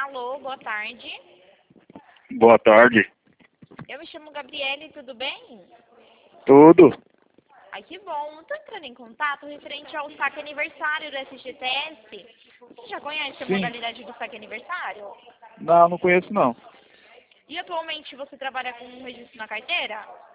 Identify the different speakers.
Speaker 1: Alô, boa tarde.
Speaker 2: Boa tarde.
Speaker 1: Eu me chamo Gabriele, tudo bem?
Speaker 2: Tudo?
Speaker 1: Ai, que bom. Estou entrando em contato referente ao saque aniversário do SGTS. Você já conhece a
Speaker 2: Sim.
Speaker 1: modalidade do saque aniversário?
Speaker 2: Não conheço não.
Speaker 1: E atualmente você trabalha com um registro na carteira?